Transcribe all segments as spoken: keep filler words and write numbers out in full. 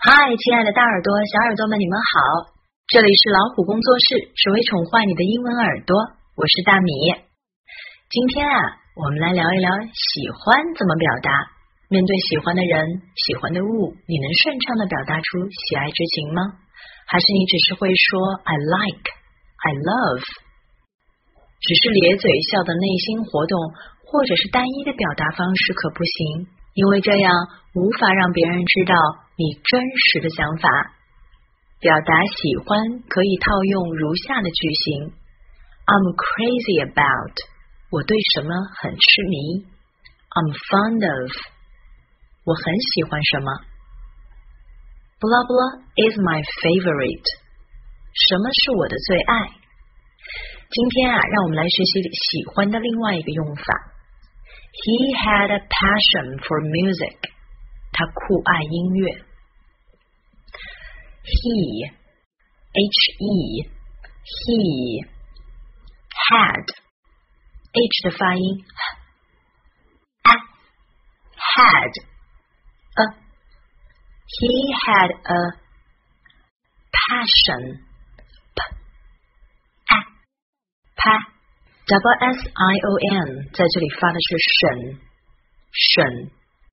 嗨，亲爱的大耳朵、小耳朵们，你们好！这里是老虎工作室，只为宠坏你的英文耳朵，我是大米。今天啊，我们来聊一聊喜欢怎么表达。面对喜欢的人、喜欢的物，你能顺畅地表达出喜爱之情吗？还是你只是会说 I like, I love？ 只是咧嘴笑的内心活动，或者是单一的表达方式可不行，因为这样无法让别人知道你真实的想法。表达喜欢可以套用如下的句型 I'm crazy about 我对什么很痴迷 I'm fond of 我很喜欢什么 Blah blah is my favorite 什么是我的最爱。今天啊，让我们来学习喜欢的另外一个用法。He had a passion for music 他酷爱音乐。He, H E, he had, H 的发音 a, had, a, he had a passion, p, a, pa, double S I O N 在这里发的是省省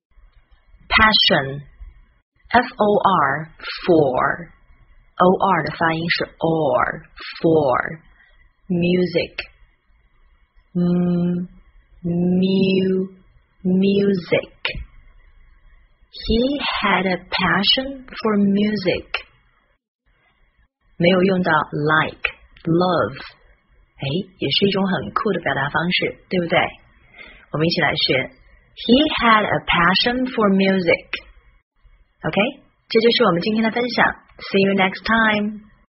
passion。F O R for O R 的发音是 or for music m mu music He had a passion for music 没有用到 like love 哎，也是一种很酷的表达方式，对不对？我们一起来学 He had a passion for music OK， 这就是我们今天的分享。See you next time.